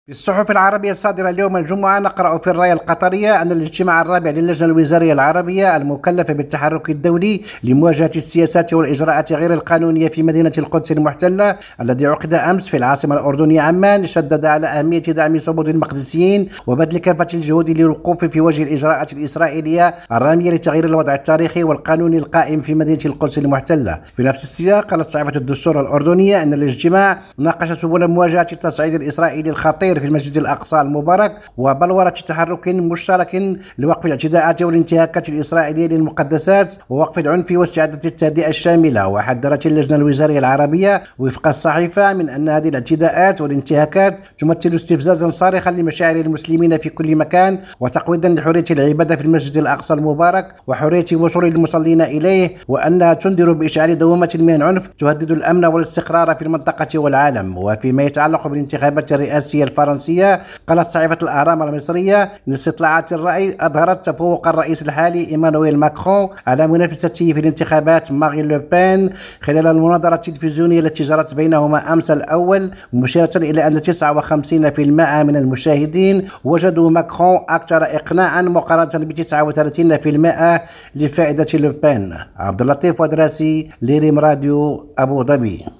في الصحف العربية الصادرة اليوم الجمعة نقرأ في الراية القطرية أن الاجتماع الرابع للجنة الوزارية العربية المكلفة بالتحرك الدولي لمواجهة السياسات والإجراءات غير القانونية في مدينة القدس المحتلة الذي عقد أمس في العاصمة الأردنية عمان شدد على أهمية دعم صمود المقدسيين وبذل كافة الجهود للوقوف في وجه الإجراءات الإسرائيلية الرامية لتغيير الوضع التاريخي والقانوني القائم في مدينة القدس المحتلة. في نفس السياق قالت صحيفة الدستور الأردنية أن الاجتماع ناقش سبل مواجهة التصعيد الإسرائيلي الخطير في المسجد الأقصى المبارك وبلورة تحرك مشترك لوقف الاعتداءات والانتهاكات الإسرائيلية للمقدسات ووقف العنف واستعادة التهدئة الشاملة. وحذرت اللجنة الوزارية العربية وفق الصحيفة من أن هذه الاعتداءات والانتهاكات تمثل استفزازا صارخا لمشاعر المسلمين في كل مكان وتقويضا لحرية العبادة في المسجد الأقصى المبارك وحرية وصول المصلين إليه، وأنها تنذر بإشعال دوامة من العنف تهدد الأمن والاستقرار في المنطقة والعالم. وفيما يتعلق بالانتخابات الرئاسية الفرنسية قالت صحيفة الأهرام المصرية أن استطلاعات الرأي أظهرت تفوق الرئيس الحالي إيمانويل ماكرون على منافسته في الانتخابات مارين لوبين خلال المناظرة التلفزيونية التي جرت بينهما أمس الأول، مشيرة إلى أن 59% من المشاهدين وجدوا ماكرون أكثر إقناعا مقارنة ب 39% لفائدة لوبين. عبد اللطيف ودراسي، لريم راديو، أبو ظبي.